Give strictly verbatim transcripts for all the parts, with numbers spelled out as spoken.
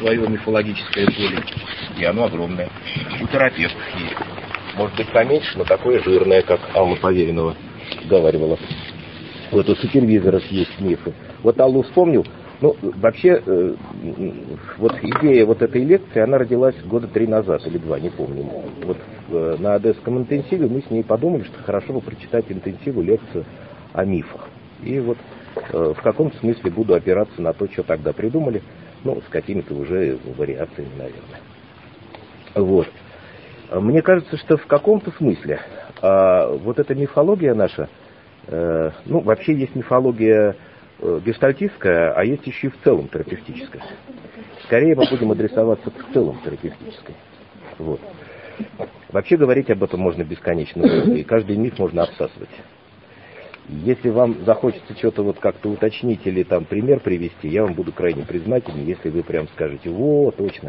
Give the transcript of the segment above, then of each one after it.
свое мифологическое поле, и оно огромное. У терапевтов есть. Может быть поменьше, но такое жирное, как Алла Поверенова говаривала. Вот у супервизоров есть мифы. Вот Аллу вспомнил. Ну, вообще, э, вот идея вот этой лекции, она родилась года три назад или два, не помню. Вот э, на одесском интенсиве мы с ней подумали, что хорошо бы прочитать интенсиву лекцию о мифах. И вот э, в каком-то смысле буду опираться на то, что тогда придумали, ну, с какими-то уже вариациями, наверное. Вот. Мне кажется, что в каком-то смысле э, вот эта мифология наша, э, ну, вообще есть мифология гештальтистская, а есть еще и в целом терапевтическая. Скорее мы будем адресоваться к целом терапевтической. Вот. Вообще говорить об этом можно бесконечно долго, и каждый миф можно обсасывать. Если вам захочется что-то вот как-то уточнить или там пример привести, я вам буду крайне признателен, если вы прям скажете: во, точно.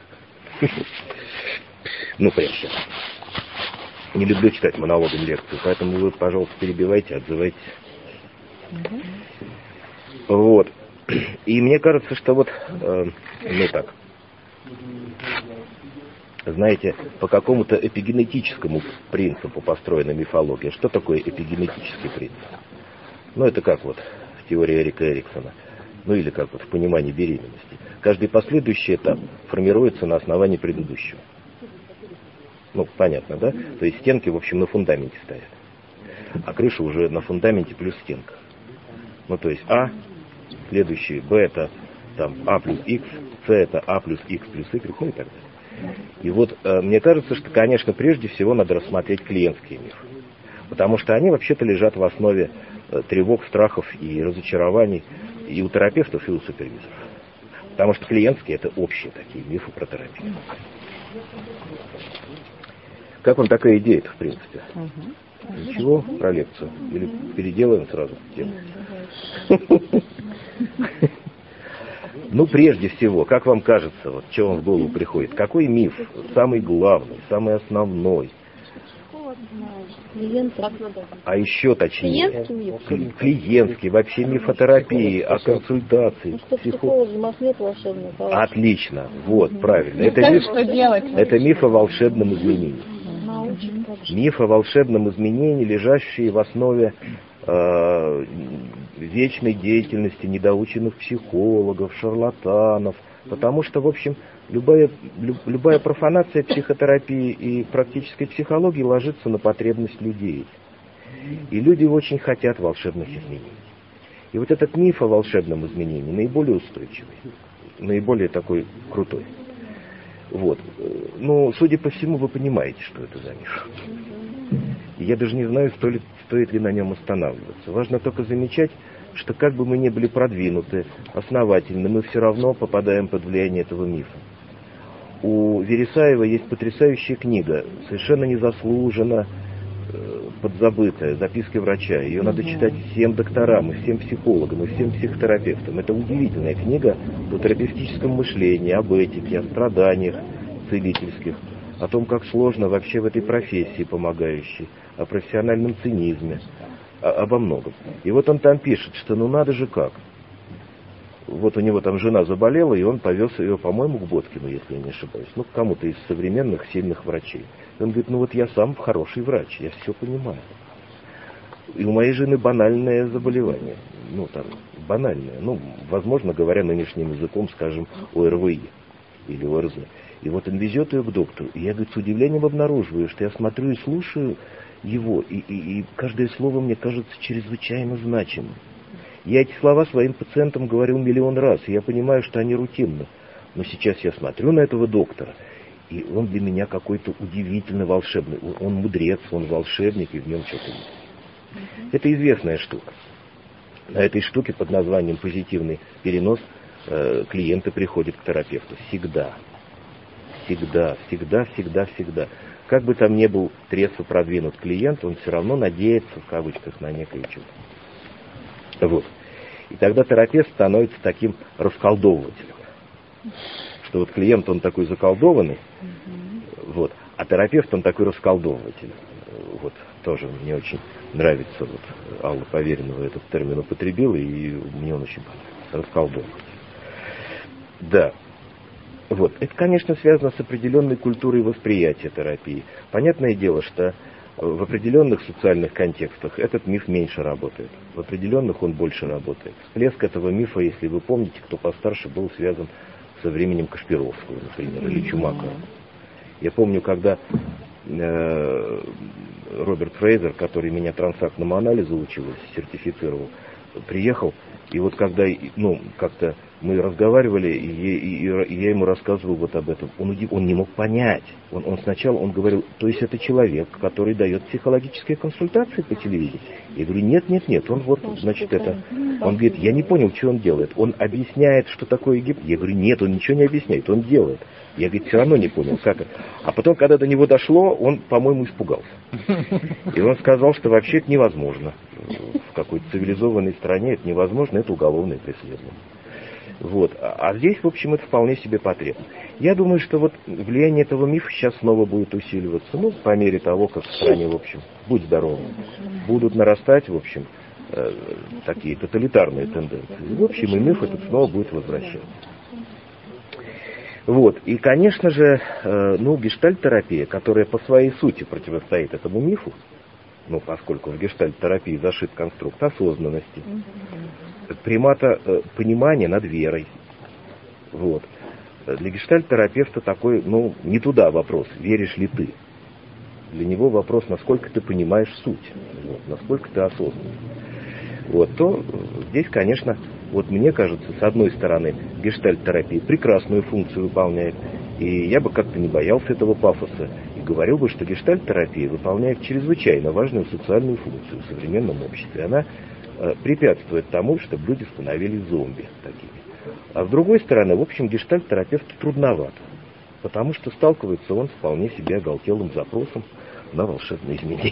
Ну, прям сейчас. Не люблю читать монологом лекцию, поэтому вы, пожалуйста, перебивайте, отзывайтесь. Вот. И мне кажется, что вот, э, ну так, знаете, по какому-то эпигенетическому принципу построена мифология. Что такое эпигенетический принцип? Ну, это как вот в теории Эрика Эриксона, ну или как вот в понимании беременности. Каждый последующий этап формируется на основании предыдущего. Ну, понятно, да? То есть стенки, в общем, на фундаменте стоят, а крыша уже на фундаменте плюс стенка. Ну, то есть А, следующий, Б это там А плюс Х, С это А плюс Х плюс Y, ну и так далее. И вот э, мне кажется, что, конечно, прежде всего надо рассмотреть клиентские мифы. Потому что они вообще-то лежат в основе э, тревог, страхов и разочарований и у терапевтов, и у супервизоров. Потому что клиентские — это общие такие мифы про терапию. Как вам такая идея-то, в принципе? Ничего про лекцию? Или переделаем сразу тему? Ну, прежде всего, как вам кажется, вот, что вам в голову приходит? Какой миф самый главный, самый основной? А еще точнее, клиентский, миф. клиентский вообще мифотерапии, о консультации. Ну, что психологи, у нас нет волшебного палочки. Отлично, вот, правильно. Это миф, это миф о волшебном изменении. Миф о волшебном изменении, лежащий в основе э, вечной деятельности недоученных психологов, шарлатанов. Потому что, в общем, любая, люб, любая профанация психотерапии и практической психологии ложится на потребность людей. И люди очень хотят волшебных изменений. И вот этот миф о волшебном изменении наиболее устойчивый, наиболее такой крутой. Вот. Ну, судя по всему, вы понимаете, что это за миф. И я даже не знаю, стоит, стоит ли на нем останавливаться. Важно только замечать, что как бы мы ни были продвинуты, основательны, мы все равно попадаем под влияние этого мифа. У Вересаева есть потрясающая книга, совершенно незаслуженно э, подзабытая, «Записки врача». Ее надо читать всем докторам, и всем психологам, и всем психотерапевтам. Это удивительная книга о терапевтическом мышлении, об этике, о страданиях целительских, о том, как сложно вообще в этой профессии помогающей, о профессиональном цинизме, о, обо многом. И вот он там пишет, что ну надо же как. Вот у него там жена заболела, и он повез ее, по-моему, к Боткину, если я не ошибаюсь, ну, к кому-то из современных сильных врачей. И он говорит, ну вот я сам хороший врач, я все понимаю. И у моей жены банальное заболевание. Ну, там, банальное. Ну, возможно, говоря нынешним языком, скажем, О Р В И или О Р З. И вот он везет ее к доктору. И я, говорит, с удивлением обнаруживаю, что я смотрю и слушаю его, и, и, и каждое слово мне кажется чрезвычайно значимым. Я эти слова своим пациентам говорил миллион раз, и я понимаю, что они рутинны. Но сейчас я смотрю на этого доктора, и он для меня какой-то удивительно волшебный. Он мудрец, он волшебник, и в нем что-то есть. Это известная штука. На этой штуке под названием позитивный перенос э, клиенты приходят к терапевту. Всегда. Всегда, всегда, всегда, всегда. Как бы там ни был трезво продвинут клиент, он все равно надеется, в кавычках, на некое чудо. Вот. И тогда терапевт становится таким расколдовывателем. Что вот клиент, он такой заколдованный, mm-hmm. вот, а терапевт, он такой расколдовыватель. Вот, тоже мне очень нравится, вот, Алла Поверенова этот термин употребила, и мне он очень понравился. Расколдовыватель. Да. Вот. Это, конечно, связано с определенной культурой восприятия терапии. Понятное дело, что в определенных социальных контекстах этот миф меньше работает. В определенных он больше работает. Всплеск этого мифа, если вы помните, кто постарше, был связан со временем Кашпировского, например, или Чумакова. Я помню, когда э, Роберт Фрейзер, который меня трансактному анализу учил, сертифицировал, приехал, и вот когда, ну, как-то мы разговаривали, и, и, и я ему рассказывал вот об этом, он, он не мог понять. Он, он сначала он говорил, то есть это человек, который дает психологические консультации по телевидению. Я говорю, нет, нет, нет, он вот, значит, это... Он говорит, я не понял, что он делает. Он объясняет, что такое гипноз. Я говорю, нет, он ничего не объясняет, он делает. Я, говорит, все равно не понял, как это. А потом, когда до него дошло, он, по-моему, испугался. И он сказал, что вообще это невозможно. В какой-то цивилизованной стране это невозможно, это уголовное преследование. Вот. А здесь, в общем, это вполне себе потребно. Я думаю, что вот влияние этого мифа сейчас снова будет усиливаться, ну, по мере того, как в стране, в общем, будь здоров, будут нарастать, в общем, э, такие тоталитарные тенденции. И, в общем, и миф этот снова будет возвращаться. Вот. И, конечно же, э, ну, гештальт-терапия, которая по своей сути противостоит этому мифу, ну, поскольку в гештальт-терапии зашит конструкт осознанности, примата э, понимания над верой. Вот. Для гештальт-терапевта такой, ну, не туда вопрос, веришь ли ты. Для него вопрос, насколько ты понимаешь суть, вот, насколько ты осознан. Вот, то здесь, конечно, вот мне кажется, с одной стороны, гештальт-терапия прекрасную функцию выполняет, и я бы как-то не боялся этого пафоса, и говорил бы, что гештальт-терапия выполняет чрезвычайно важную социальную функцию в современном обществе. Она э, препятствует тому, чтобы люди становились зомби такими. А с другой стороны, в общем, гештальт-терапевту трудновато, потому что сталкивается он с вполне себе оголтелым запросом на волшебные изменения.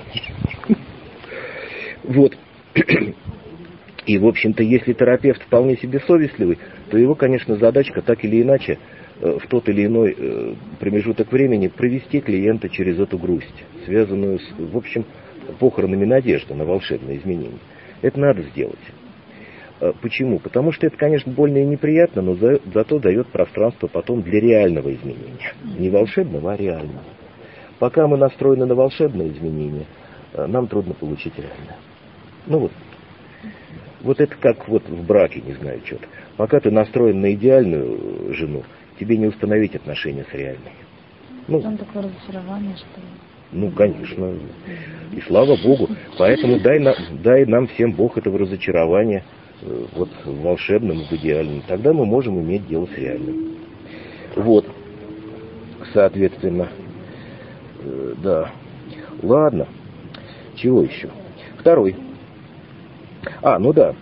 Вот. И, в общем-то, если терапевт вполне себе совестливый, то его, конечно, задачка так или иначе в тот или иной промежуток времени провести клиента через эту грусть, связанную с, в общем, похоронами надежды на волшебные изменения. Это надо сделать. Почему? Потому что это, конечно, больно и неприятно, но за, зато дает пространство потом для реального изменения. Не волшебного, а реального. Пока мы настроены на волшебное изменение, нам трудно получить реальное. Ну вот. Вот это как вот в браке, не знаю, что-то. Пока ты настроен на идеальную жену, тебе не установить отношения с реальной. Ну, там такое разочарование, что ли? Ну, конечно. И слава Богу. Поэтому дай, на, дай нам всем Бог этого разочарования вот в волшебном, в идеальном. Тогда мы можем иметь дело с реальным. Вот. Соответственно. Э, да. Ладно. Чего еще? Второй. А, ну да.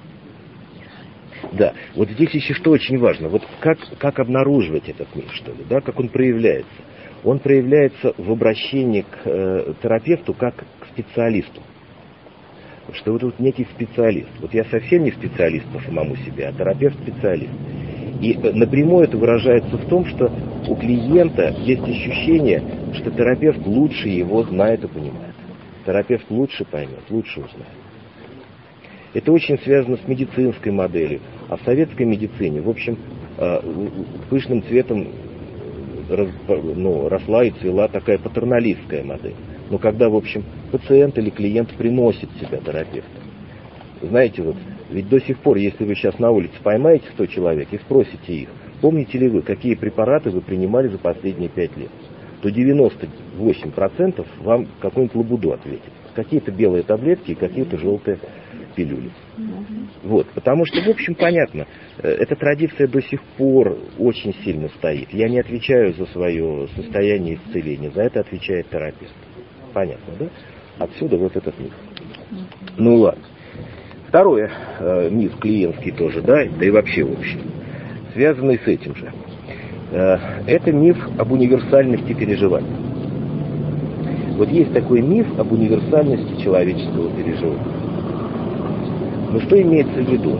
Да, вот здесь еще что очень важно. Вот как, как обнаруживать этот миф, что ли, да, как он проявляется. Он проявляется в обращении к э, терапевту как к специалисту. Что вот тут некий специалист. Вот я совсем не специалист по самому себе, а терапевт специалист. И э, напрямую это выражается в том, что у клиента есть ощущение, что терапевт лучше его знает и понимает. Терапевт лучше поймет, лучше узнает. Это очень связано с медицинской моделью. А в советской медицине, в общем, пышным цветом ну, росла и цвела такая патерналистская модель. Но когда, в общем, пациент или клиент приносит себя терапевту. Знаете, вот, ведь до сих пор, если вы сейчас на улице поймаете сто человек и спросите их, помните ли вы, какие препараты вы принимали за последние пять лет, то девяносто восемь процентов вам какую-нибудь лабуду ответит. Какие-то белые таблетки и какие-то желтые пилюли. Вот, потому что, в общем, понятно, эта традиция до сих пор очень сильно стоит. Я не отвечаю за свое состояние исцеления, за это отвечает терапевт. Понятно, да? Отсюда вот этот миф. Ну ладно. Второе, э, миф клиентский тоже, да, да и вообще общий, связанный с этим же. Э, это миф об универсальности переживаний. Вот есть такой миф об универсальности человеческого переживания. Ну что имеется в виду?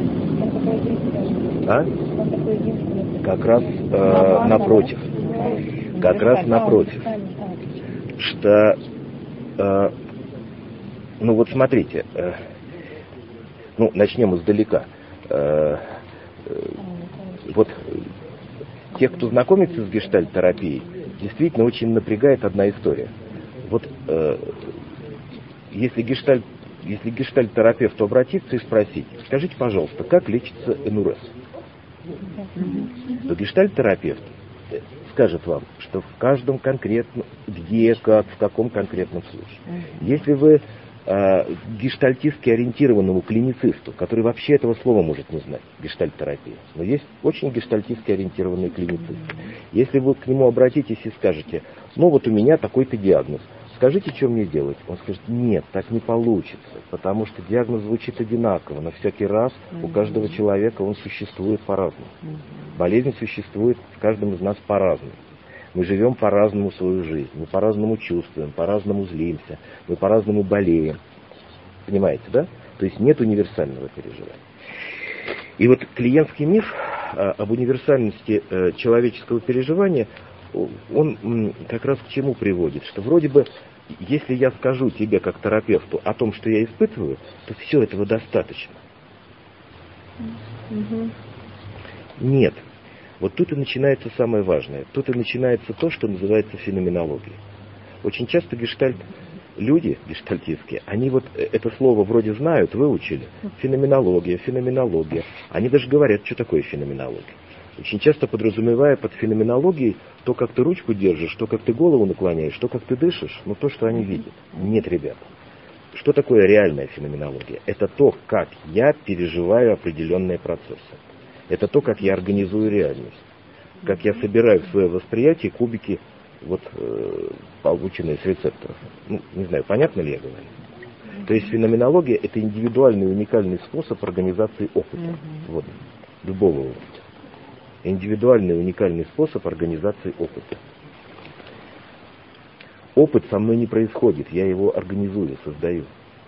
А? Как раз э, напротив. Как раз напротив. Что, э, ну вот смотрите, э, ну начнем издалека. Э, э, вот тех, кто знакомится с гештальт-терапией, действительно очень напрягает одна история. Вот э, если гештальт, если гештальт-терапевту обратиться и спросить, скажите, пожалуйста, как лечится эн эр эс, то гештальт-терапевт скажет вам, что в каждом конкретном, где, как, в каком конкретном случае. Если вы э, гештальтистски ориентированному клиницисту, который вообще этого слова может не знать, гештальт-терапия, но есть очень гештальтистски ориентированные клиницисты. Если вы к нему обратитесь и скажете, ну вот у меня такой-то диагноз, скажите, что мне делать? Он скажет, нет, так не получится, потому что диагноз звучит одинаково, но всякий раз у каждого человека он существует по-разному. Болезнь существует в каждом из нас по-разному. Мы живем по-разному свою жизнь, мы по-разному чувствуем, по-разному злимся, мы по-разному болеем. Понимаете, да? То есть нет универсального переживания. И вот клиентский миф а, об универсальности а, человеческого переживания, он м, как раз к чему приводит? Что вроде бы, если я скажу тебе как терапевту о том, что я испытываю, то все этого достаточно. Mm-hmm. Нет. Вот тут и начинается самое важное. Тут и начинается то, что называется феноменологией. Очень часто гештальт, люди гештальтистские, они вот это слово вроде знают, выучили. Феноменология, феноменология. Они даже говорят, что такое феноменология. Очень часто подразумевая под феноменологией то, как ты ручку держишь, то, как ты голову наклоняешь, то, как ты дышишь, но то, что они видят. Нет, ребята. Что такое реальная феноменология? Это то, как я переживаю определенные процессы. Это то, как я организую реальность. Как я собираю в свое восприятие кубики, вот, э, полученные с рецепторов. Ну, не знаю, понятно ли я говорю? То есть феноменология — это индивидуальный уникальный способ организации опыта. Mm-hmm. Вот, любого опыта. Индивидуальный уникальный способ организации опыта. Опыт со мной не происходит, я его организую, создаю.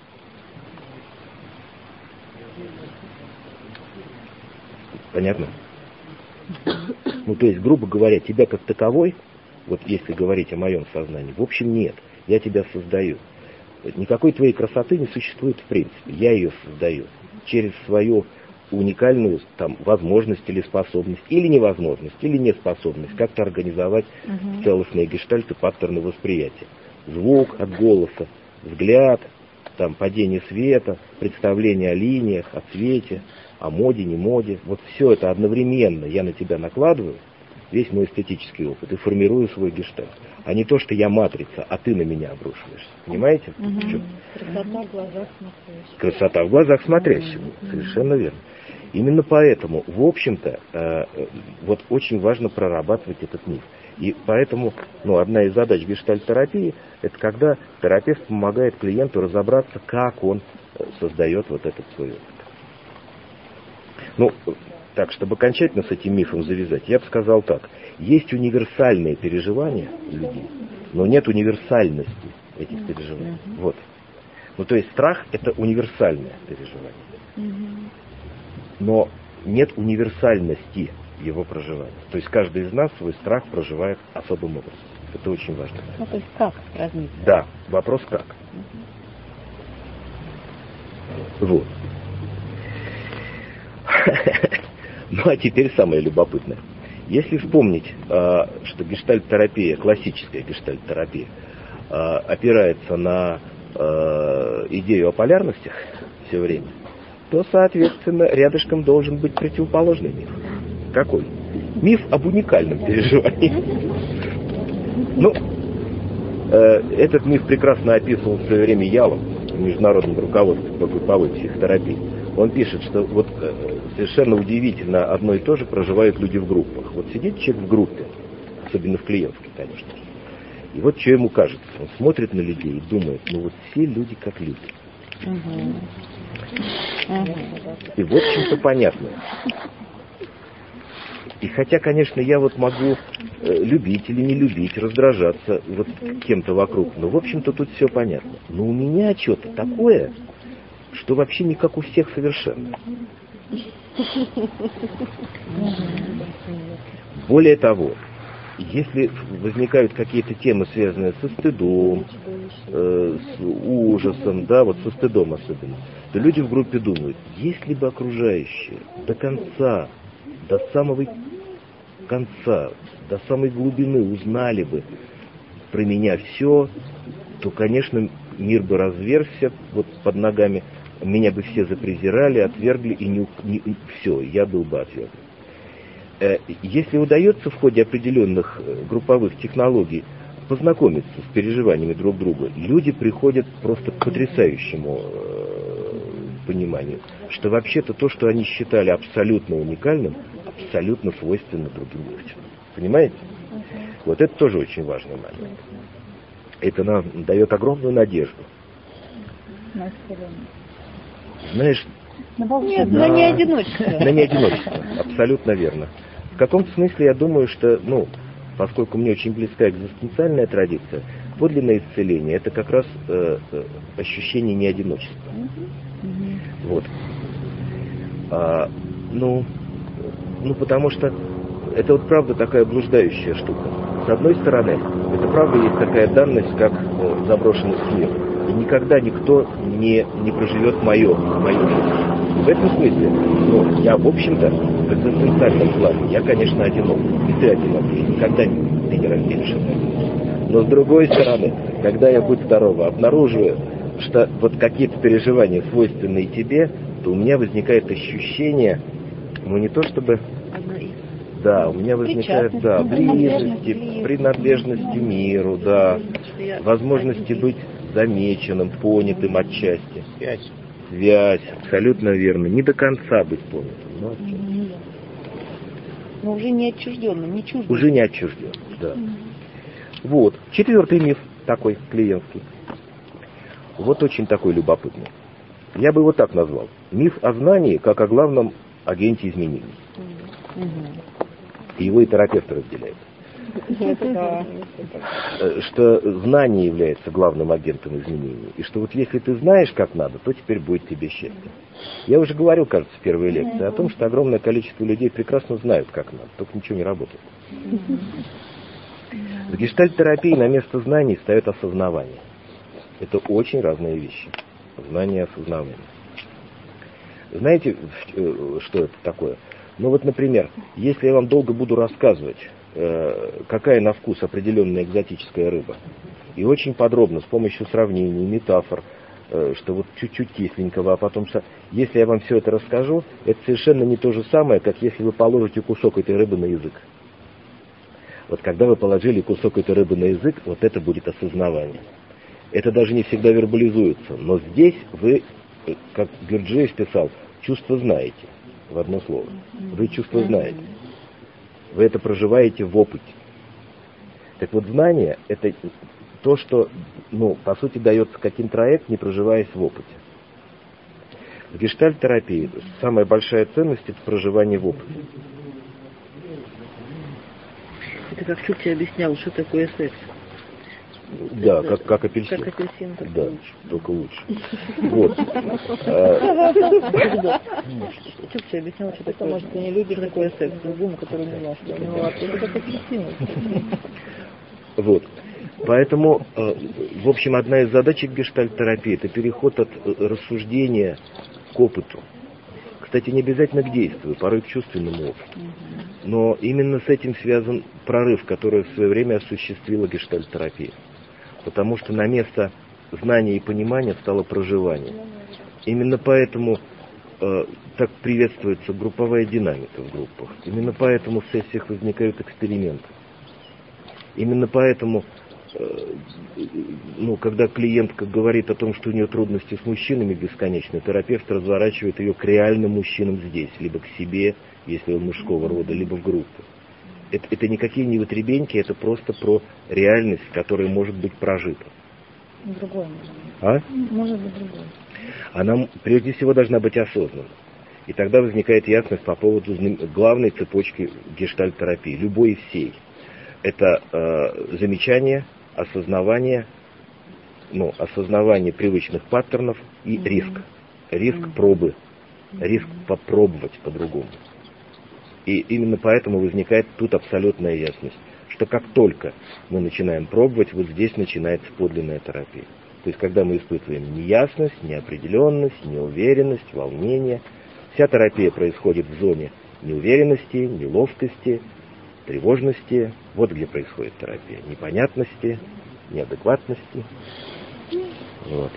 Понятно? Ну, то есть, грубо говоря, тебя как таковой, вот если говорить о моем сознании, в общем, нет. Я тебя создаю. Никакой твоей красоты не существует в принципе. Я ее создаю через свою уникальную там возможность или способность, или невозможность, или неспособность как-то организовать угу. целостные гештальты, паттерны восприятия. Звук от голоса, взгляд, там, падение света, представление о линиях, о цвете, о моде, не моде. Вот все это одновременно я на тебя накладываю, весь мой эстетический опыт, и формирую свой гештальт. А не то, что я матрица, а ты на меня обрушиваешься. Понимаете? Угу. Красота в глазах смотрящего. Красота в глазах смотрящего. Угу. Совершенно верно. Именно поэтому, в общем-то, э, вот очень важно прорабатывать этот миф. И поэтому, ну, одна из задач гештальт-терапии – это когда терапевт помогает клиенту разобраться, как он создает вот этот свой опыт. Ну, так, чтобы окончательно с этим мифом завязать, я бы сказал так. Есть универсальные переживания людей, но нет универсальности этих переживаний. Вот. Ну, то есть страх – это универсальное переживание. Но нет универсальности его проживания. То есть каждый из нас свой страх проживает особым образом. Это очень важно. Ну, то есть как разница? Да, вопрос как. Угу. Вот. Ну, а теперь самое любопытное. Если вспомнить, что гештальт-терапия, классическая гештальт-терапия, опирается на идею о полярностях все время, то, соответственно, рядышком должен быть противоположный миф. Какой? Миф об уникальном переживании. Ну, э, этот миф прекрасно описывал в свое время Ялом в международном руководстве по групповой психотерапии. Он пишет, что вот э, совершенно удивительно одно и то же проживают люди в группах. Вот сидит человек в группе, особенно в клиентской, конечно. И вот что ему кажется. Он смотрит на людей и думает, ну вот все люди как люди. Угу. И в общем-то понятно. И хотя, конечно, я вот могу э, любить или не любить, раздражаться вот кем-то вокруг, но в общем-то тут все понятно. Но у меня что-то такое, что вообще не как у всех совершенно. Более того, если возникают какие-то темы, связанные со стыдом, э, с ужасом, да, вот со стыдом особенно, то люди в группе думают, если бы окружающие до конца, до самого конца, до самой глубины узнали бы про меня все, то, конечно, мир бы разверзся вот под ногами, меня бы все запрезирали, отвергли, и не, не, все, я был бы отвергнут. Если удается в ходе определенных групповых технологий познакомиться с переживаниями друг друга, люди приходят просто к потрясающему пониманию, что вообще-то то, что они считали абсолютно уникальным, абсолютно свойственно другим людям. Понимаете? Вот это тоже очень важный момент. Это нам дает огромную надежду. Знаешь, Нет, на, на неодиночество. На неодиночество, абсолютно верно. В каком-то смысле я думаю, что, ну, поскольку мне очень близка экзистенциальная традиция, подлинное исцеление — это как раз э, э, ощущение неодиночества. Mm-hmm. Вот. А, ну, ну, потому что это вот правда такая блуждающая штука. С одной стороны, это правда есть такая данность, как э, заброшенность мира. И никогда никто не, не проживет мое, мою жизнь. В этом смысле, ну, я, в общем-то, в экзистенциальном плане, я, конечно, одинок. И ты одинок, и никогда ты не разделишь это. Но с другой стороны, когда я, будь здорова, обнаруживаю, что вот какие-то переживания свойственные тебе, то у меня возникает ощущение, ну, не то чтобы... Да, у меня возникает, да, близости, принадлежности миру, да, возможности быть замеченным, понятым отчасти. Связь. Связь, абсолютно верно. Не до конца быть понятым, но но уже не отчужденным, не чуждым. Уже не отчужденным, да. Вот. Четвертый миф такой клиентский. Вот очень такой любопытный. Я бы его так назвал. Миф о знании как о главном агенте изменений. И его и терапевты разделяют. Что знание является главным агентом изменений. И что вот если ты знаешь, как надо, то теперь будет тебе счастье. Я уже говорил, кажется, в первой лекции о том, что огромное количество людей прекрасно знают, как надо, только ничего не работает. В гештальт-терапии на место знаний ставят осознавание. Это очень разные вещи. Знание и осознавание. Знаете, что это такое? Ну вот, например, если я вам долго буду рассказывать, э, какая на вкус определенная экзотическая рыба, и очень подробно, с помощью сравнений, метафор, э, что вот чуть-чуть кисленького, а потом... Если я вам все это расскажу, это совершенно не то же самое, как если вы положите кусок этой рыбы на язык. Вот когда вы положили кусок этой рыбы на язык, вот это будет осознавание. Это даже не всегда вербализуется, но здесь вы, как Гурджиев писал, чувство знаете. В одно слово. Вы чувство знаете. Вы это проживаете в опыте. Так вот, знание — это то, что, ну, по сути, дается как интроект, не проживаясь в опыте. В гештальт-терапии самая большая ценность — это проживание в опыте. Это как Чукча объяснял, что такое секс. Да, как, как апельсин. Как апельсин, только да, лучше. Только лучше. Вот. Чукча объяснял, что такое. Может, ты не любишь такое секс, другому, который не ваш. Это как апельсин. Вот. Поэтому, в общем, одна из задачек гештальт-терапии — это переход от рассуждения к опыту. Кстати, не обязательно к действию, порой к чувственному опыту. Но именно с этим связан прорыв, который в свое время осуществила гештальт-терапия. Потому что на место знания и понимания стало проживание. Именно поэтому э, так приветствуется групповая динамика в группах. Именно поэтому в сессиях возникают эксперименты. Именно поэтому, э, ну, когда клиентка говорит о том, что у нее трудности с мужчинами бесконечно, терапевт разворачивает ее к реальным мужчинам здесь, либо к себе, если он мужского рода, либо в группу. Это, это никакие не вытребеньки, это просто про реальность, которая может быть прожита. Другое. А? Может быть другое. Она прежде всего должна быть осознанна. И тогда возникает ясность по поводу главной цепочки гештальт-терапии, любой и всей. Это э, замечание, осознавание, ну, осознавание привычных паттернов и mm-hmm. риск. Риск mm-hmm. пробы. Mm-hmm. Риск попробовать по-другому. И именно поэтому возникает тут абсолютная ясность, что как только мы начинаем пробовать, вот здесь начинается подлинная терапия. То есть, когда мы испытываем неясность, неопределенность, неуверенность, волнение, вся терапия происходит в зоне неуверенности, неловкости, тревожности. Вот где происходит терапия. Непонятности, неадекватности. Вот.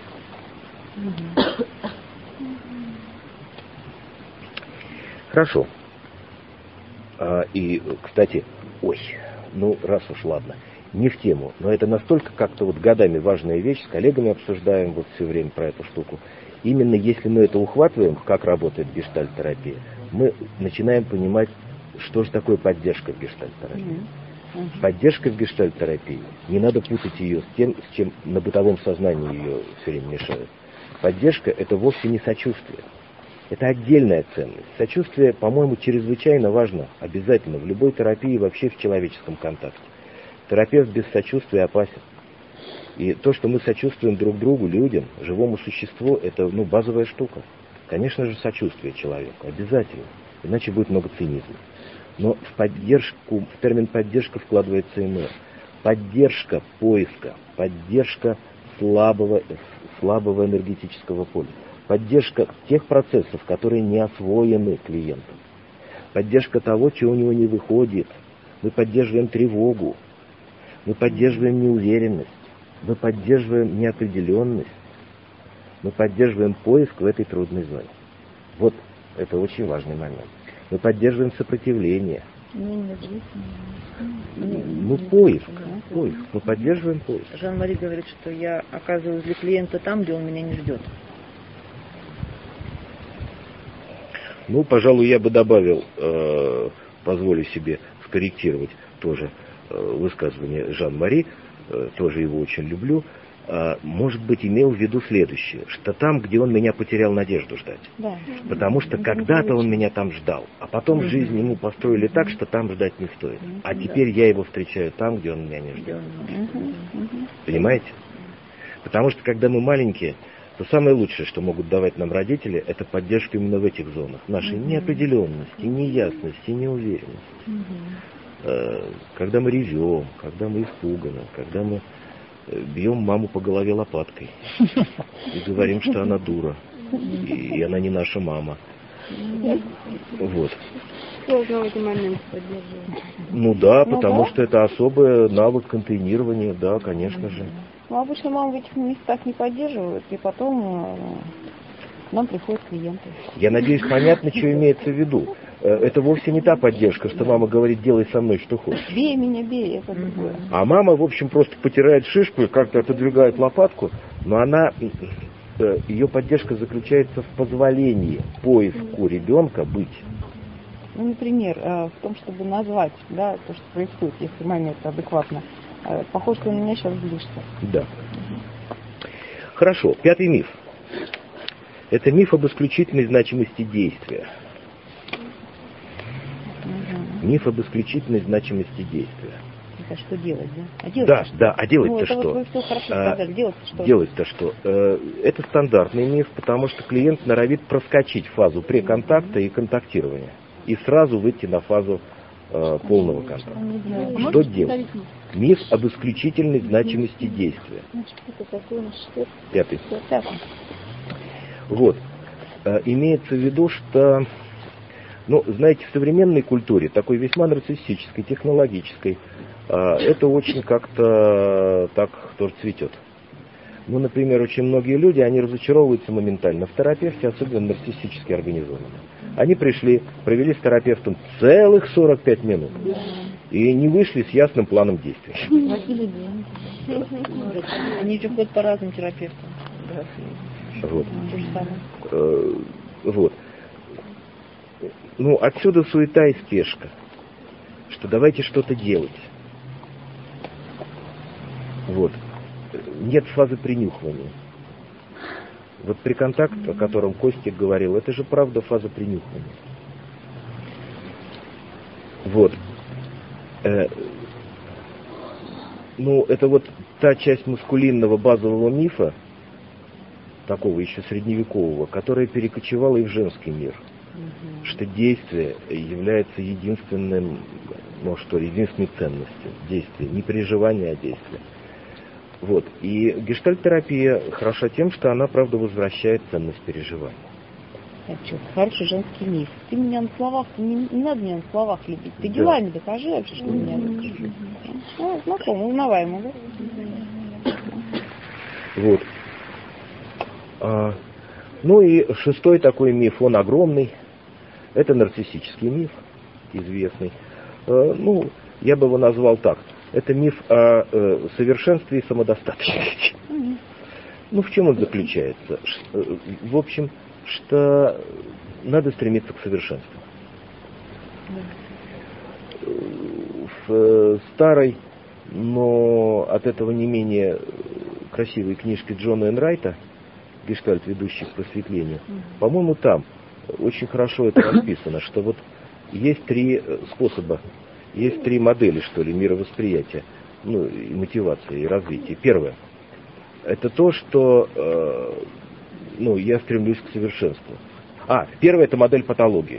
Хорошо. А, и, кстати, ой, ну, раз уж ладно, не в тему, но это настолько как-то вот годами важная вещь, с коллегами обсуждаем вот все время про эту штуку. Именно если мы это ухватываем, как работает гештальт-терапия, мы начинаем понимать, что же такое поддержка в гештальт-терапии. Mm-hmm. Поддержка в гештальт-терапии, не надо путать ее с тем, с чем на бытовом сознании ее все время мешают. Поддержка — это вовсе не сочувствие. Это отдельная ценность. Сочувствие, по-моему, чрезвычайно важно, обязательно, в любой терапии, вообще в человеческом контакте. Терапевт без сочувствия опасен. И то, что мы сочувствуем друг другу, людям, живому существу, это, ну, базовая штука. Конечно же, сочувствие человеку, обязательно. Иначе будет много цинизма. Но в поддержку, в термин поддержка вкладывается иное. Поддержка поиска, поддержка слабого, слабого энергетического поля. Поддержка тех процессов, которые не освоены клиентом. Поддержка того, чего у него не выходит. Мы поддерживаем тревогу. Мы поддерживаем неуверенность. Мы поддерживаем неопределенность. Мы поддерживаем поиск в этой трудной зоне. Вот это очень важный момент. Мы поддерживаем сопротивление. Ну, поиск. Поиск. Мы поддерживаем поиск. Жан-Мари говорит, что я оказываюсь для клиента там, где он меня не ждет. Ну, пожалуй, я бы добавил, э, позволю себе скорректировать тоже э, высказывание Жан-Мари, э, тоже его очень люблю, э, может быть, имел в виду следующее, что там, где он меня потерял надежду ждать. Да. Потому что это когда-то он меня там ждал, а потом угу. жизнь ему построили так, что там ждать не стоит. А теперь я его встречаю там, где он меня не ждет. Угу. Понимаете? Потому что, когда мы маленькие, то самое лучшее, что могут давать нам родители, это поддержка именно в этих зонах. Нашей mm-hmm. неопределенности, неясности, неуверенности. Mm-hmm. Когда мы ревем, когда мы испуганы, когда мы бьем маму по голове лопаткой и говорим, что она дура, и она не наша мама. Вот. Сложно в эти моменты поддерживать. Ну да, потому что это особый навык контейнирования, да, конечно же. Ну, обычно мамы в этих местах не поддерживают, и потом э, нам приходят клиенты. Я надеюсь, понятно, что имеется в виду. Это вовсе не та поддержка, что мама говорит, делай со мной, что хочешь. Бей меня, бей, это другое. А мама, в общем, просто потирает шишку и как-то отодвигает лопатку, но она, ее поддержка заключается в позволении поиску ребенка быть. Ну, например, в том, чтобы назвать, да, то, что происходит, если маме это адекватно. Похоже, что на меня сейчас злишься. Да. Угу. Хорошо. Пятый миф. Это миф об исключительной значимости действия. Угу. Миф об исключительной значимости действия. Это что делать, да? А делать да, что? да. А делать-то ну, что? Вот вы все хорошо сказали. Делать-то что? Делать-то что? Это стандартный миф, потому что клиент норовит проскочить фазу преконтакта и контактирования. И сразу выйти на фазу э, полного контакта. А что делать? Миф об исключительной значимости действия. Пятый. Вот. Э, имеется в виду, что, ну, знаете, в современной культуре, такой весьма нарциссической, технологической, э, это очень как-то так тоже цветет. Ну, например, очень многие люди, они разочаровываются моментально в терапевте, особенно нарциссически организованные. Они пришли, провели с терапевтом целых сорок пять минут и не вышли с ясным планом действий. Они же ходят по разным терапевтам. Вот. Вот. Ну, отсюда суета и спешка, что давайте что-то делать. Вот. Нет фазы принюхивания. Вот преконтакт, о котором Костик говорил, это же правда фаза принюхивания. Вот. Э, ну, это вот та часть маскулинного базового мифа, такого еще средневекового, которая перекочевала и в женский мир. Угу. Что действие является единственным, ну что, единственной ценностью. Действие. Не переживание, а действие. Вот. И гештальт-терапия хороша тем, что она, правда, возвращает ценность переживания. Это что, хороший женский миф. Ты меня на словах, не, не надо меня на словах любить. Ты делами да. докажи вообще, что меня любишь. Ну, знакомо, узнаваемо, да? Вот. А, ну и шестой такой миф, он огромный. Это нарциссический миф, известный. А, ну, я бы его назвал так. Это миф о э, совершенстве и самодостаточности. Mm-hmm. Ну, в чем он заключается? В общем, что надо стремиться к совершенству. Mm-hmm. В старой, но от этого не менее красивой книжке Джона Энрайта «Гештальт, ведущий к просветлению», mm-hmm. по-моему, там очень хорошо это расписано, что вот есть три способа. Есть три модели, что ли, мировосприятия, ну, и мотивации, и развития. Первое. Это то, что, э, ну, я стремлюсь к совершенству. А, первое, это модель патологии.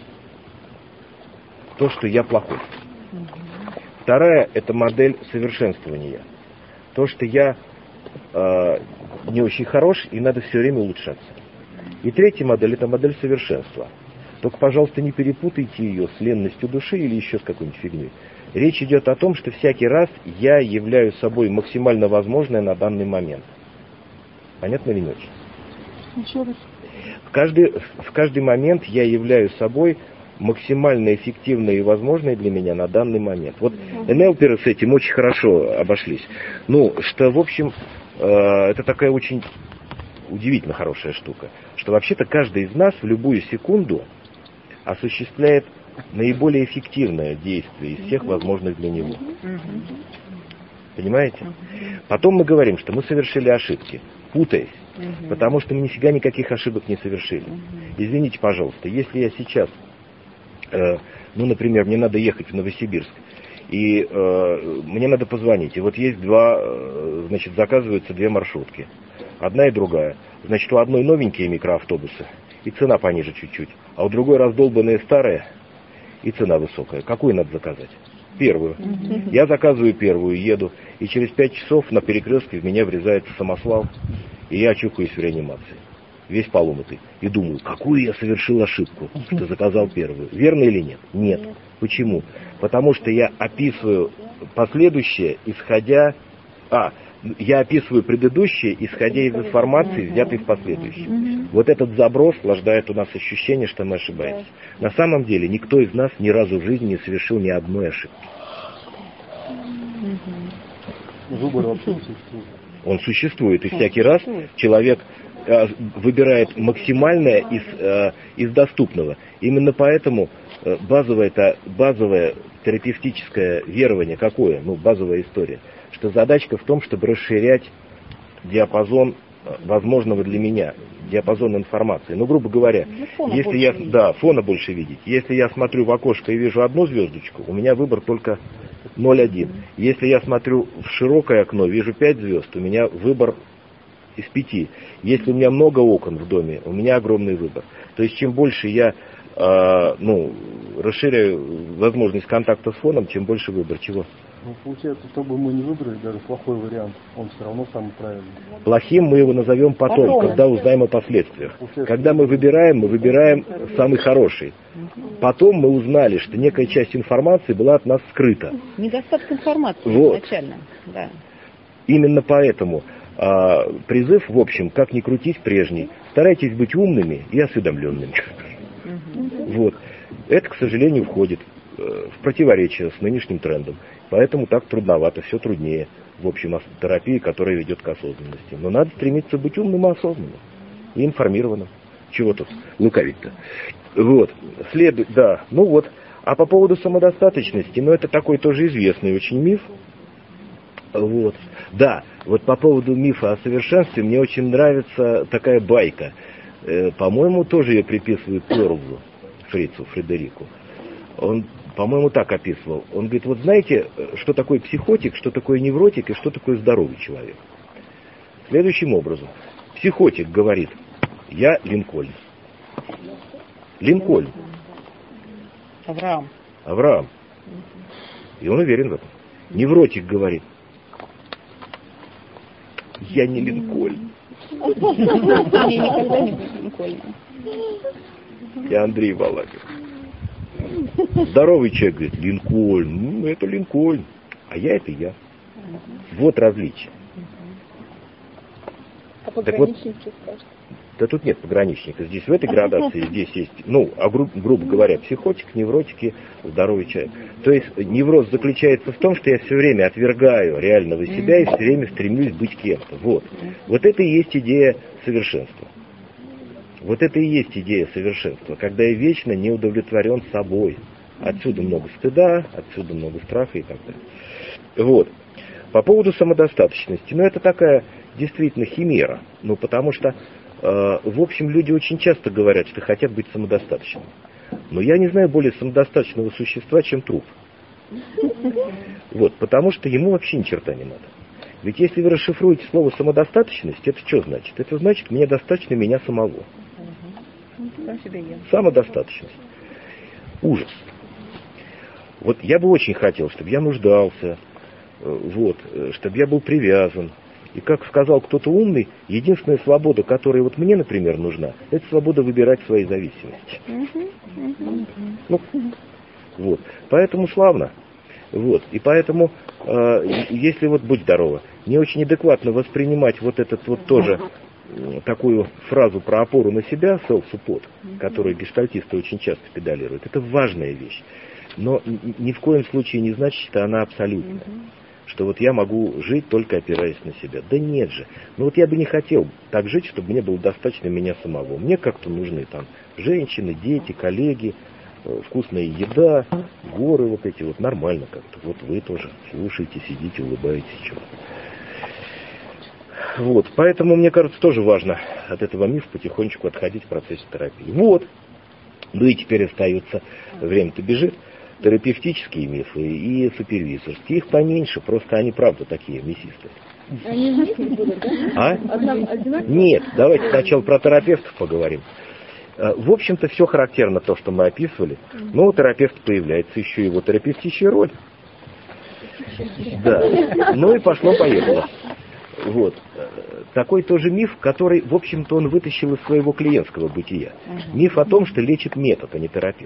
То, что я плохой. Вторая, это модель совершенствования. То, что я э, не очень хорош, и надо все время улучшаться. И третья модель, это модель совершенства. Только, пожалуйста, не перепутайте ее с ленностью души или еще с какой-нибудь фигней. Речь идет о том, что всякий раз я являю собой максимально возможное на данный момент. Понятно или не очень? Еще раз. В каждый, в каждый момент я являю собой максимально эффективное и возможное для меня на данный момент. Вот эн эл-перы с этим очень хорошо обошлись. Ну, что, в общем, э, это такая очень удивительно хорошая штука. Что вообще-то каждый из нас в любую секунду осуществляет наиболее эффективное действие из всех возможных для него. Понимаете? Потом мы говорим, что мы совершили ошибки, путаясь, потому что мы нифига никаких ошибок не совершили. Извините, пожалуйста, если я сейчас, э, ну, например, мне надо ехать в Новосибирск, и э, мне надо позвонить, и вот есть два, э, значит, заказываются две маршрутки, одна и другая. Значит, у одной новенькие микроавтобусы, и цена пониже чуть-чуть, а у другой раздолбанные старые, и цена высокая. Какую надо заказать? Первую. Mm-hmm. Я заказываю первую, еду, и через пять часов на перекрестке в меня врезается самосвал, и я очухаюсь в реанимации. Весь поломатый. И думаю, какую я совершил ошибку, что заказал первую. Верно или нет? Нет. Нет. Почему? Потому что я описываю последующее, исходя... А, я описываю предыдущее, исходя из информации, взятой в последующем. Mm-hmm. Вот этот заброс рождает у нас ощущение, что мы ошибаемся. Yeah. На самом деле, никто из нас ни разу в жизни не совершил ни одной ошибки. Mm-hmm. Выбор вообще существует. Он существует, и всякий раз человек э, выбирает максимальное из, э, из доступного. Именно поэтому э, базовое, это, базовое терапевтическое верование какое? Ну, базовая история. Что задачка в том, чтобы расширять диапазон возможного для меня, диапазон информации. Ну, грубо говоря, ну, если я, видеть. да, фона больше видеть. Если я смотрю в окошко и вижу одну звездочку, у меня выбор только ноль один. Если я смотрю в широкое окно, вижу пять звезд, у меня выбор из пяти. Если у меня много окон в доме, у меня огромный выбор. То есть, чем больше я э, ну, расширяю возможность контакта с фоном, чем больше выбор. Чего? Ну, получается, чтобы мы не выбрали даже плохой вариант, он все равно самый правильный. Плохим мы его назовем потом, потом когда узнаем о последствиях. Получается, когда мы выбираем, мы выбираем самый хороший. Потом мы узнали, что некая часть информации была от нас скрыта. Недостаток информации вот. изначально. Да. Именно поэтому а, призыв, в общем, как ни крутить прежний, старайтесь быть умными и осведомленными. Угу. Вот. Это, к сожалению, входит в противоречие с нынешним трендом. Поэтому так трудновато, все труднее, в общем, терапии, которая ведет к осознанности. Но надо стремиться быть умным и осознанным, и информированным. Чего тут лукавить-то? Вот, следует, да, ну вот. А по поводу самодостаточности, ну это такой тоже известный очень миф. Вот, да, вот по поводу мифа о совершенстве мне очень нравится такая байка. Э, по-моему, тоже ее приписывают Перлзу, Фрицу, Фредерику. Он, по-моему, так описывал. Он говорит, вот знаете, что такое психотик, что такое невротик и что такое здоровый человек? Следующим образом. Психотик говорит, я Линкольн. Линкольн. Авраам. Авраам. И он уверен в этом. Невротик говорит, я не Линкольн. Мне никогда не будет Линкольна. Я Андрей Балаков. Здоровый человек говорит, Линкольн, ну это Линкольн, а я это я. Вот различие. А пограничники вот, скажут? Да тут нет пограничника. Здесь в этой градации, здесь есть, ну, а гру, грубо говоря, психотик, невротики, здоровый человек. То есть невроз заключается в том, что я все время отвергаю реального себя и все время стремлюсь быть кем-то. Вот. Вот это и есть идея совершенства. Вот это и есть идея совершенства, когда я вечно не удовлетворен собой. Отсюда много стыда, отсюда много страха и так далее. Вот. По поводу самодостаточности. Ну, это такая действительно химера. Ну, потому что, э, в общем, люди очень часто говорят, что хотят быть самодостаточными. Но я не знаю более самодостаточного существа, чем труп. Вот. Потому что ему вообще ни черта не надо. Ведь если вы расшифруете слово самодостаточность, это что значит? Это значит, мне достаточно меня самого. Самодостаточность. Ужас. Вот я бы очень хотел, чтобы я нуждался, вот, чтобы я был привязан. И как сказал кто-то умный, единственная свобода, которая вот мне, например, нужна, это свобода выбирать свои зависимости. Ну, вот. Поэтому славно. Вот. И поэтому, э, если вот будь здорово, не очень адекватно воспринимать вот этот вот тоже такую фразу про опору на себя, self-support, которую гештальтисты очень часто педалируют, это важная вещь. Но ни в коем случае не значит, что она абсолютная. Что вот я могу жить, только опираясь на себя. Да нет же. Ну вот я бы не хотел так жить, чтобы мне было достаточно меня самого. Мне как-то нужны там женщины, дети, коллеги, вкусная еда, горы вот эти вот, нормально как-то. Вот вы тоже слушаете, сидите, улыбаетесь. Чего. Вот, поэтому, мне кажется, тоже важно от этого мифа потихонечку отходить в процессе терапии. Вот. Ну и теперь остается, время-то бежит, терапевтические мифы и супервизорские. Их поменьше, просто они правда такие мясистые. Они вместе будут, да? А? Нет, давайте сначала про терапевтов поговорим. В общем-то, все характерно то, что мы описывали, но у терапевта появляется еще его терапевтическая роль. Да. Ну и пошло-поехало. Вот. Такой тоже миф, который, в общем-то, он вытащил из своего клиентского бытия. Миф о том, что лечит метод, а не терапевт.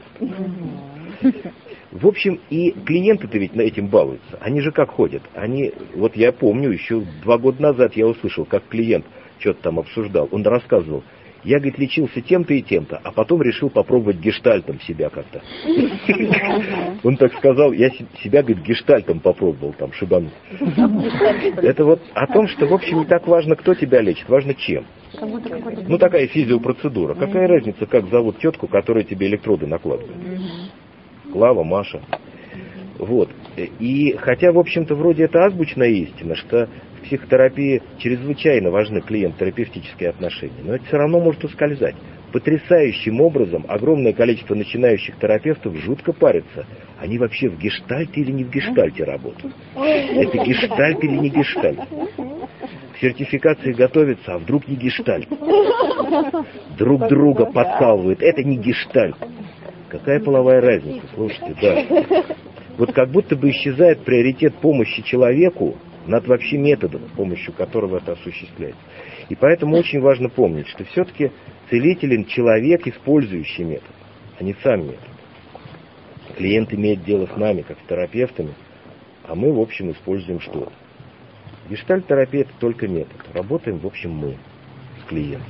В общем, и клиенты-то ведь на этим балуются. Они же как ходят? Они, вот я помню, еще два года назад я услышал, как клиент что-то там обсуждал. Он рассказывал, я, говорит, лечился тем-то и тем-то, а потом решил попробовать гештальтом себя как-то. Он так сказал, я себя, говорит, гештальтом попробовал там шибануть. Это вот о том, что, в общем, не так важно, кто тебя лечит, важно чем. Ну, такая физиопроцедура. Какая разница, как зовут тетку, которая тебе электроды накладывает? Клава, Маша. Вот. И хотя, в общем-то, вроде это азбучная истина, что в психотерапии чрезвычайно важны клиент-терапевтические отношения, но это все равно может ускользать. Потрясающим образом огромное количество начинающих терапевтов жутко парятся. Они вообще в гештальте или не в гештальте работают? Это гештальт или не гештальт? К сертификации готовятся, а вдруг не гештальт? Друг друга подкалывают. Это не гештальт. Какая половая разница? Слушайте, да. Вот как будто бы исчезает приоритет помощи человеку над вообще методом, с помощью которого это осуществляется. И поэтому очень важно помнить, что все-таки целителен человек, использующий метод, а не сам метод. Клиент имеет дело с нами, как с терапевтами, а мы, в общем, используем что-то. Гештальт-терапия — это только метод. Работаем, в общем, мы с клиентом.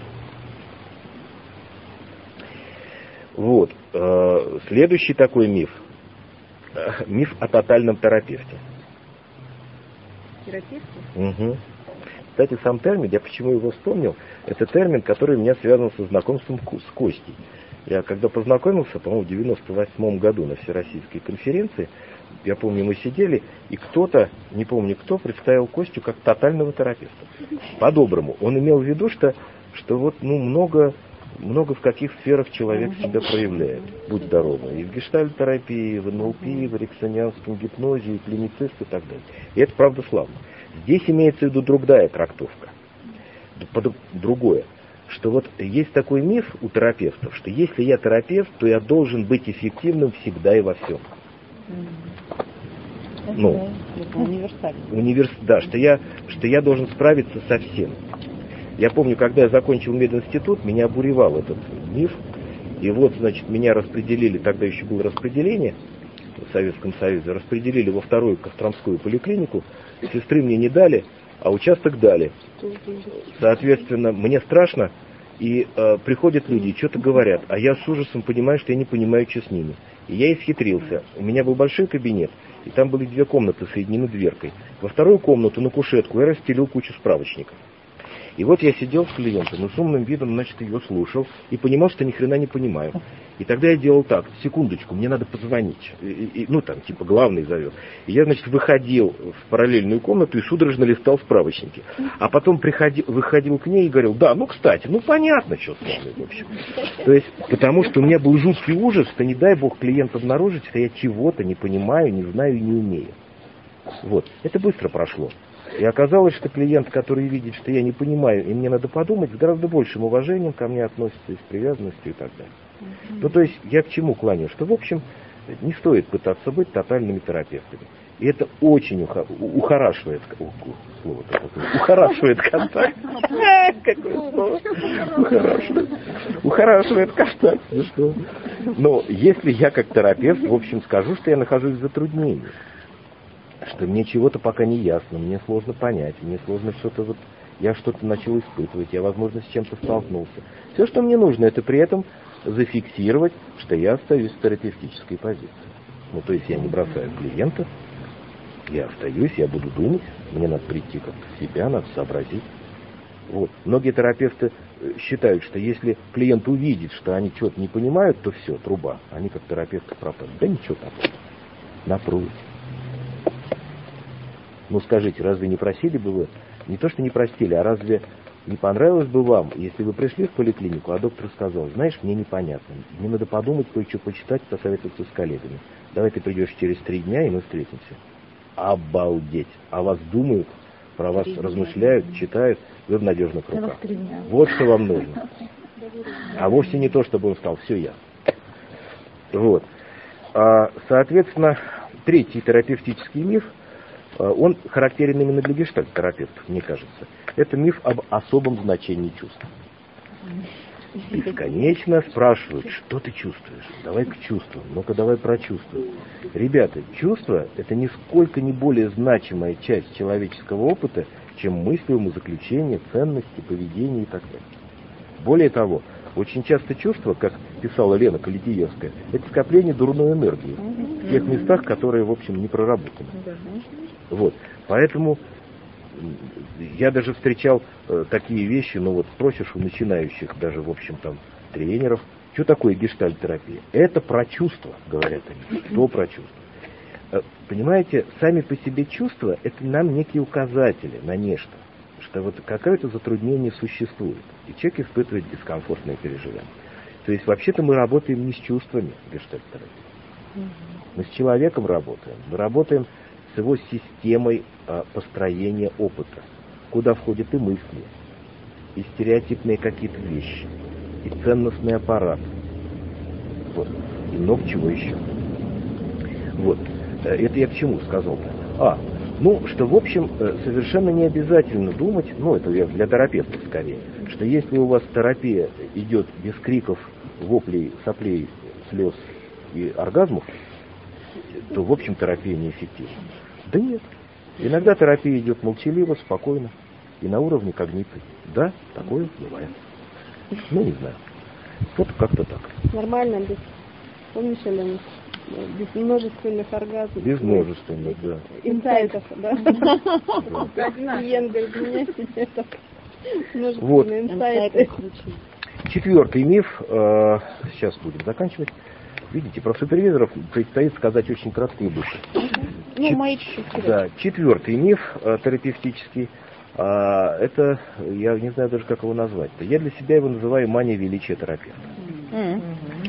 Вот. Следующий такой миф. Миф о тотальном терапевте. Терапевте? Угу. Кстати, сам термин, я почему его вспомнил, это термин, который у меня связан со знакомством с Костей. Я когда познакомился, по-моему, в девяносто восьмом году на Всероссийской конференции, я помню, мы сидели, и кто-то, не помню кто, представил Костю как тотального терапевта. По-доброму. Он имел в виду, что, что вот, ну, много... много в каких сферах человек себя проявляет. Будь здоровый. И в гештальт-терапии, и в эн эл пэ, и в эриксонианском гипнозе, и клиницист, и так далее. И это правда славно. Здесь имеется в виду другая трактовка. Другое. Что вот есть такой миф у терапевтов, что если я терапевт, то я должен быть эффективным всегда и во всем. Ну, универсально. Универс... Да, что я, что я должен справиться со всем. Я помню, когда я закончил мединститут, меня обуревал этот миф. И вот, значит, меня распределили, тогда еще было распределение в Советском Союзе, распределили во вторую Костромскую поликлинику, сестры мне не дали, а участок дали. Соответственно, мне страшно, и э, приходят люди, что-то говорят, а я с ужасом понимаю, что я не понимаю, что с ними. И я исхитрился. У меня был большой кабинет, и там были две комнаты, соединены дверкой. Во вторую комнату на кушетку я расстелил кучу справочников. И вот я сидел с клиентом, и с умным видом, значит, ее слушал, и понимал, что ни хрена не понимаю. И тогда я делал так: секундочку, мне надо позвонить. И, и, ну, там, типа, главный зовет. И я, значит, выходил в параллельную комнату и судорожно листал справочники. А потом приходил, выходил к ней и говорил: да, ну, кстати, ну, понятно, что с вами, в общем. То есть, потому что у меня был жуткий ужас, что, не дай бог, клиент обнаружит, что я чего-то не понимаю, не знаю и не умею. Вот. Это быстро прошло. И оказалось, что клиент, который видит, что я не понимаю, и мне надо подумать, с гораздо большим уважением ко мне относится и с привязанностью и так далее. Mm-hmm. Ну, то есть, я к чему клоню? Что, в общем, не стоит пытаться быть тотальными терапевтами. И это очень уха- ухорашивает, слово такое, ухорашивает контакт. Какое слово? Ухорашивает. Ухорашивает контакт. Но если я как терапевт, в общем, скажу, что я нахожусь в затруднении, что мне чего-то пока не ясно, мне сложно понять, мне сложно что-то вот, я что-то начал испытывать, я, возможно, с чем-то столкнулся. Все, что мне нужно, это при этом зафиксировать, что я остаюсь в терапевтической позиции. Ну, то есть я не бросаю клиента, я остаюсь, я буду думать, мне надо прийти как-то в себя, надо сообразить. Вот. Многие терапевты считают, что если клиент увидит, что они что-то не понимают, то все, труба. Они как терапевты пропали. Да ничего такого. Напротив. Ну скажите, разве не просили бы вы, не то что не простили, а разве не понравилось бы вам, если вы пришли в поликлинику, а доктор сказал: знаешь, мне непонятно, мне надо подумать, кое-что почитать, посоветоваться с коллегами. Давай ты придешь через три дня, и мы встретимся. Обалдеть! О вас думают, про вас размышляют, читают, вы в надежных руках. Вот что вам нужно. А вовсе не то, чтобы он сказал: все ясно. Вот. А, соответственно, третий терапевтический миф, он характерен именно для гештальт-терапевтов, мне кажется. Это миф об особом значении чувств. Бесконечно спрашивают: что ты чувствуешь? Давай к чувствам. Ну-ка, давай прочувствуй. Ребята, чувство — это нисколько не более значимая часть человеческого опыта, чем мысли, умозаключения, ценности, поведение и так далее. Более того, очень часто чувства, как писала Лена Калитиевская, это скопление дурной энергии в тех местах, которые, в общем, не проработаны. Вот. Поэтому я даже встречал э, такие вещи, ну вот спросишь у начинающих, даже, в общем, там, тренеров, что такое гештальт-терапия? Это про чувства, говорят они. Что про чувства? Э, понимаете, сами по себе чувства — это нам некие указатели на нечто, что вот какое-то затруднение существует, и человек испытывает дискомфортные переживания. То есть, вообще-то, мы работаем не с чувствами гештальт-терапии. Мы с человеком работаем. Мы работаем с его системой а, построения опыта, куда входят и мысли, и стереотипные какие-то вещи, и ценностный аппарат, вот, и много чего еще. Вот, это я к чему сказал-то? А, ну, что, в общем, совершенно не обязательно думать, ну, это я для терапевтов скорее, что если у вас терапия идет без криков, воплей, соплей, слез и оргазмов, то, в общем, терапия неэффективна. Да нет. Иногда терапия идет молчаливо, спокойно и на уровне когниции. Да, такое бывает. Ну, не знаю. Вот как-то так. Нормально, без, помнишь, Елена, без множественных оргазмов. Без множественных, да. Инсайтов, да. Клиент говорит: у меня себе так множественные инсайты. Четвертый миф, сейчас будем заканчивать. Видите, про супервизоров предстоит сказать очень кратко и быстро. Ну, мои чуть-чуть. Да, четвертый миф э, терапевтический, э, это, я не знаю даже, как его назвать-то. Я для себя его называю мания величия терапевта. Mm-hmm.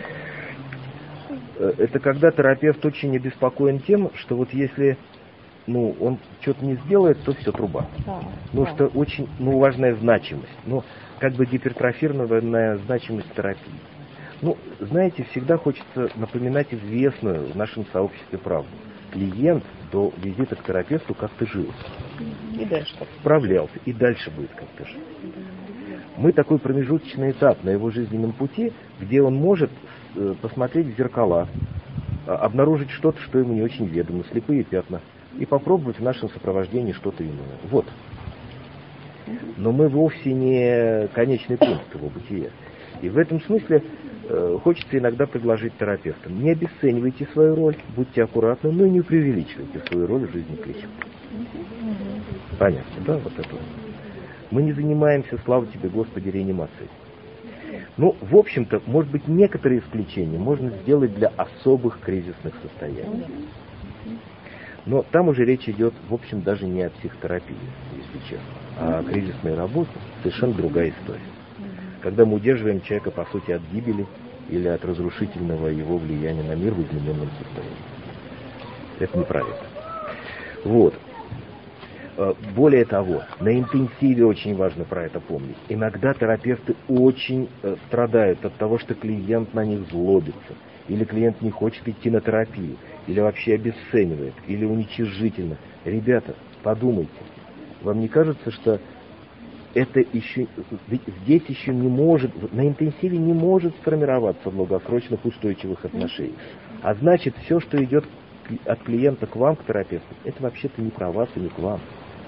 Это когда терапевт очень обеспокоен тем, что вот если, ну, он что-то не сделает, то все, труба. Да, ну, да. Что очень, ну, важная значимость. Ну, как бы гипертрофированная значимость терапии. Ну, знаете, всегда хочется напоминать известную в нашем сообществе правду. Клиент до визита к терапевту как-то жил. И дальше. Справлялся. И дальше будет как-то жить. Мы такой промежуточный этап на его жизненном пути, где он может посмотреть в зеркала, обнаружить что-то, что ему не очень ведомо, слепые пятна, и попробовать в нашем сопровождении что-то иное. Вот. Но мы вовсе не конечный пункт его бытия. И в этом смысле э, хочется иногда предложить терапевтам: не обесценивайте свою роль, будьте аккуратны, но и не преувеличивайте свою роль в жизни клиента. Понятно, да, вот это. Мы не занимаемся, слава тебе, Господи, реанимацией. Ну, в общем-то, может быть, некоторые исключения можно сделать для особых кризисных состояний. Но там уже речь идет, в общем, даже не о психотерапии, если честно, а о кризисной работе. Совершенно другая история. Когда мы удерживаем человека, по сути, от гибели или от разрушительного его влияния на мир в измененном состоянии. Это неправильно. Вот. Более того, на интенсиве очень важно про это помнить. Иногда терапевты очень страдают от того, что клиент на них злобится, или клиент не хочет идти на терапию, или вообще обесценивает, или уничижительно. Ребята, подумайте, вам не кажется, что это еще, здесь еще не может, на интенсиве не может сформироваться в долгосрочных устойчивых отношениях. А значит, все, что идет от клиента к вам, к терапевту, это вообще-то не про вас и не к вам.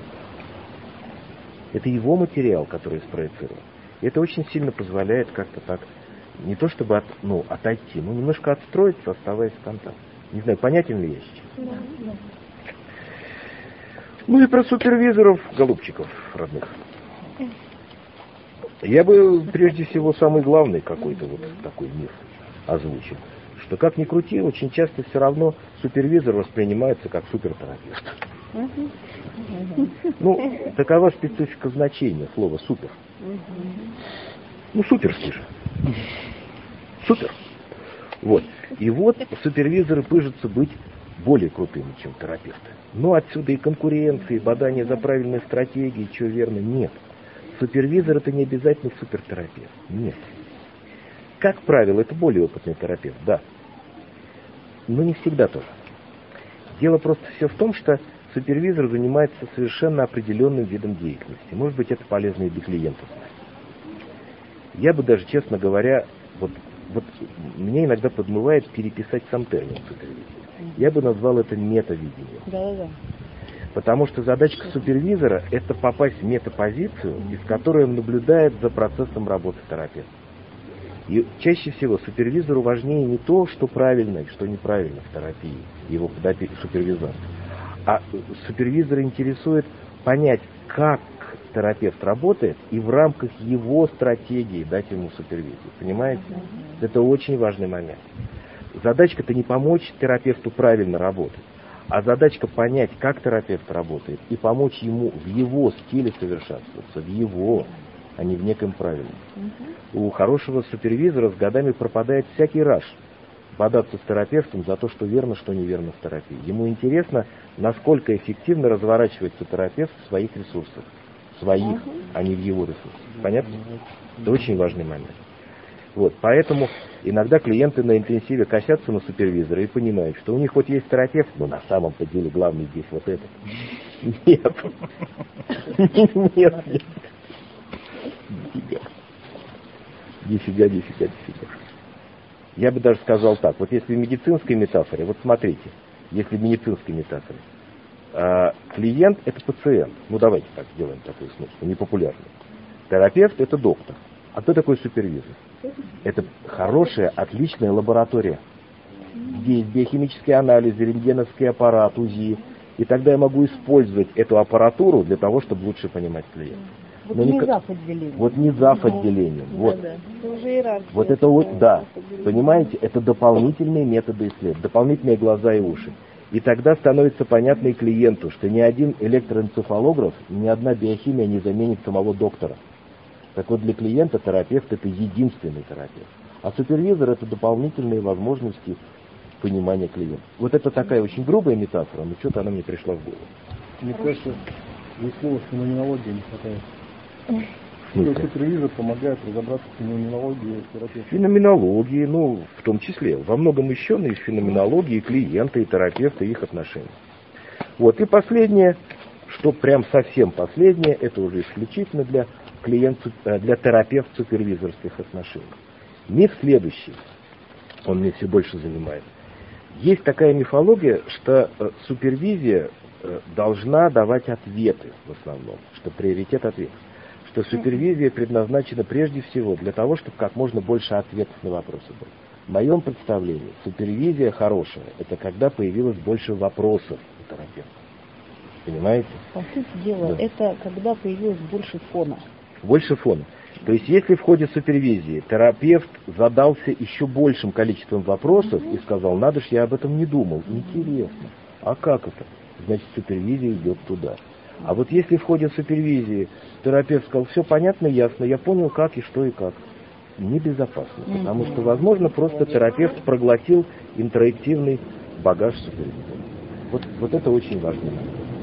Это его материал, который спроецирован. И это очень сильно позволяет как-то так, не то чтобы от, ну, отойти, но немножко отстроиться, оставаясь в контакте. Не знаю, понятен ли я сейчас? Да, да. Ну и про супервизоров, голубчиков родных. Я бы прежде всего самый главный какой-то вот такой миф озвучил. Что как ни крути, очень часто все равно супервизор воспринимается как супертерапевт. Uh-huh. Uh-huh. Ну, такова специфика значения слова супер. Uh-huh. Ну, суперский же. Супер. Вот. И вот супервизоры пыжатся быть более крутыми, чем терапевты. Но отсюда и конкуренции, и бадание за правильные стратегии, что верно, нет. Супервизор — это не обязательно супертерапевт. Нет. Как правило, это более опытный терапевт, да. Но не всегда тоже. Дело просто все в том, что супервизор занимается совершенно определенным видом деятельности. Может быть, это полезно и для клиентов. Я бы даже, честно говоря, вот, вот мне иногда подмывает переписать сам термин супервизор. Я бы назвал это метавидением. Да-да-да. Потому что задачка супервизора — это попасть в метапозицию, из которой он наблюдает за процессом работы терапевта. И чаще всего супервизору важнее не то, что правильно и что неправильно в терапии, его супервизор. А супервизора интересует понять, как терапевт работает, и в рамках его стратегии дать ему супервизию. Понимаете? Это очень важный момент. Задачка-то не помочь терапевту правильно работать, а задачка понять, как терапевт работает, и помочь ему в его стиле совершенствоваться, в его, а не в неком правильном. У хорошего супервизора с годами пропадает всякий раж бодаться с терапевтом за то, что верно, что неверно в терапии. Ему интересно, насколько эффективно разворачивается терапевт в своих ресурсах. Своих, а не в его ресурсах. Понятно? Это очень важный момент. Вот, поэтому иногда клиенты на интенсиве косятся на супервизора и понимают, что у них хоть есть терапевт, но на самом-то деле главный здесь вот это. Нет. Нет, нет. Нифига, нифига, нифига. Я бы даже сказал так, вот если в медицинской метафоре, вот смотрите, если в медицинской метафоре, а, клиент — это пациент, ну давайте так сделаем такой смысл, непопулярный. Терапевт — это доктор. А кто такой супервизор? Это хорошая, отличная лаборатория. Здесь биохимический анализ, рентгеновский аппарат, УЗИ. И тогда я могу использовать эту аппаратуру для того, чтобы лучше понимать клиента. Вот Но не не зав. Отделением. Вот не зав. Отделением. Да, вот. да. Это вот это вот, да. Понимаете, это дополнительные методы исследования, дополнительные глаза и уши. И тогда становится понятно и клиенту, что ни один электроэнцефалограф, ни одна биохимия не заменит самого доктора. Так вот, для клиента терапевт — это единственный терапевт. А супервизор — это дополнительные возможности понимания клиента. Вот это такая очень грубая метафора, но что-то она мне пришла в голову. Мне кажется, здесь слова феноменологии не хватает. Что супервизор помогает разобраться в феноменологии терапевта. Феноменологии, ну, в том числе. Во многом еще, но и в феноменологии клиента и терапевта и их отношений. Вот, и последнее, что прям совсем последнее, это уже исключительно для клиент, для терапевт супервизорских отношений. Миф следующий, он мне все больше занимает. Есть такая мифология, что супервизия должна давать ответы в основном, что приоритет ответов. Что супервизия предназначена прежде всего для того, чтобы как можно больше ответов на вопросы было. В моем представлении супервизия хорошая, это когда появилось больше вопросов у терапевта. Понимаете? По сути дела, да. Это когда появилось больше фона. Больше фона. То есть, если в ходе супервизии терапевт задался еще большим количеством вопросов и сказал, надо ж, я об этом не думал, интересно, а как это? Значит, супервизия идет туда. А вот если в ходе супервизии терапевт сказал, все понятно, ясно, я понял, как и что и как, небезопасно. Потому что, возможно, просто терапевт проглотил интроективный багаж супервизии. Вот, вот это очень важно.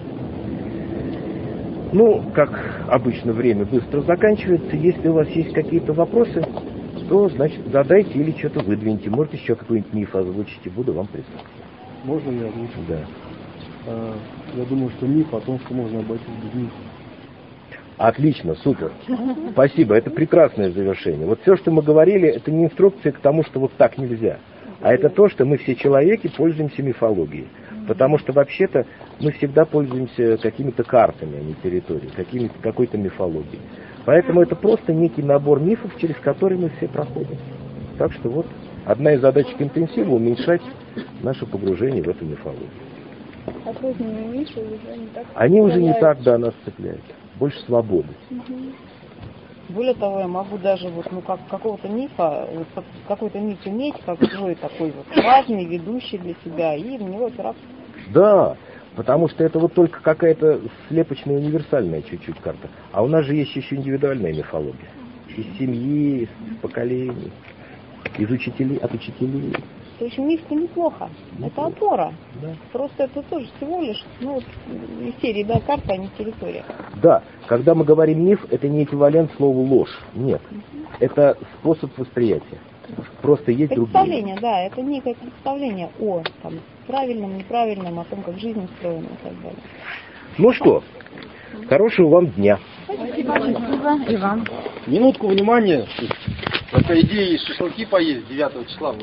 Ну, как обычно, время быстро заканчивается. Если у вас есть какие-то вопросы, то, значит, задайте или что-то выдвиньте. Может, еще какой-нибудь миф озвучите, буду вам прислать. Можно я озвучу? Да. А, я думаю, что миф о том, что можно обойтись без мифа. Отлично, супер. Спасибо, это прекрасное завершение. Вот все, что мы говорили, это не инструкция к тому, что вот так нельзя. А это то, что мы все человеки пользуемся мифологией. Потому что вообще-то мы всегда пользуемся какими-то картами, а не территорией, какими-то, какой-то мифологией. Поэтому это просто некий набор мифов, через который мы все проходим. Так что вот одна из задачек интенсива — уменьшать наше погружение в эту мифологию. А поздние мифы уже не так Они уже не так, да, нас цепляют. Больше свободы. Угу. Более того, я могу даже вот, ну, как какого-то мифа, вот, какой-то миф иметь, как свой такой вот важный, ведущий для себя, и в него опираться. Да, потому что это вот только какая-то слепочная, универсальная чуть-чуть карта. А у нас же есть еще индивидуальная мифология. Из семьи, из поколений, из учителей, от учителей. То есть миф-то неплохо. неплохо. Это опора. Да. Просто это тоже всего лишь, ну, вот, из серии, да, карта, а не территория. Да, когда мы говорим миф, это не эквивалент слову ложь. Нет. Угу. Это способ восприятия. Просто есть другие. Представление, да, это некое представление о там, правильном, неправильном, о том, как жизнь устроена и так далее. Ну что, хорошего вам дня. Спасибо, спасибо. И вам. Минутку внимания. По идее, шашлыки поесть девятого числа.